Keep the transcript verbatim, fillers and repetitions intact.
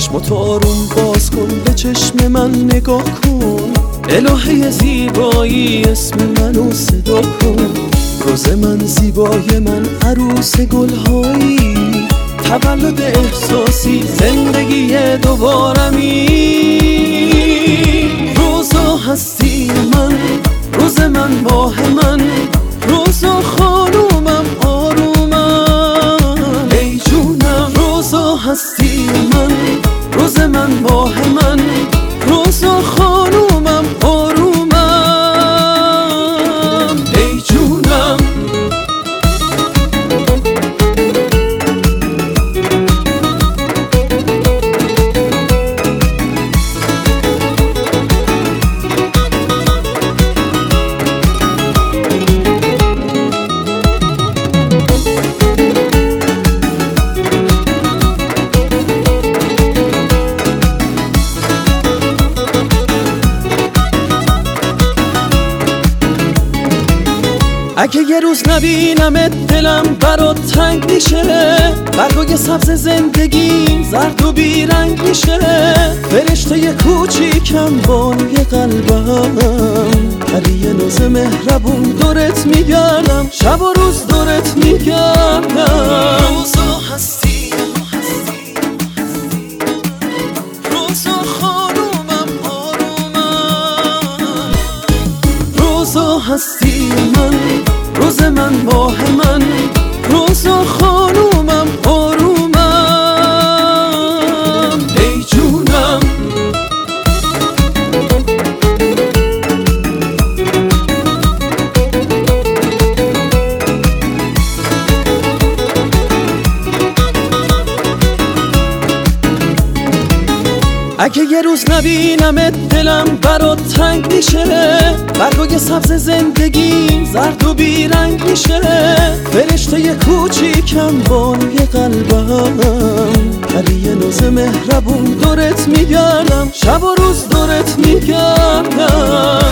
چشماتو آروم باز کن، به چشم من نگاه کن. الهه زیبایی اسم منو صدا کن. روز من زیبای من عروس گلهایی، تولد احساسی زندگی دوبارمی. روزا هستی من، روز من ماه من، روزا خانومم آرومم. ای جونم روزا هستی من، روز من ماه من، روزا خانومم آرومم. ای جونم اگه یه روز نبینمت دلم برات تنگ میشه، برگای سبز زندگی زرد و بیرنگ میشه. فرشته کوچیکم بانوی قلبم، پری ناز مهربون دورت میگردم، شب و روز دورت میگردم. روزا هستی روزا خانومم آرومم. روزا هستی من، روز من ماه من، روزا خانومم آرومم. ای جونم اگه یه روز نبینمت دلم برات تنگ میشه، برگای سبز زندگی زرد و بیرنگ میشه. فرشته کوچیکم بانوی قلبم، پری ناز مهربون دورت میگردم، شب و روز دورت میگردم.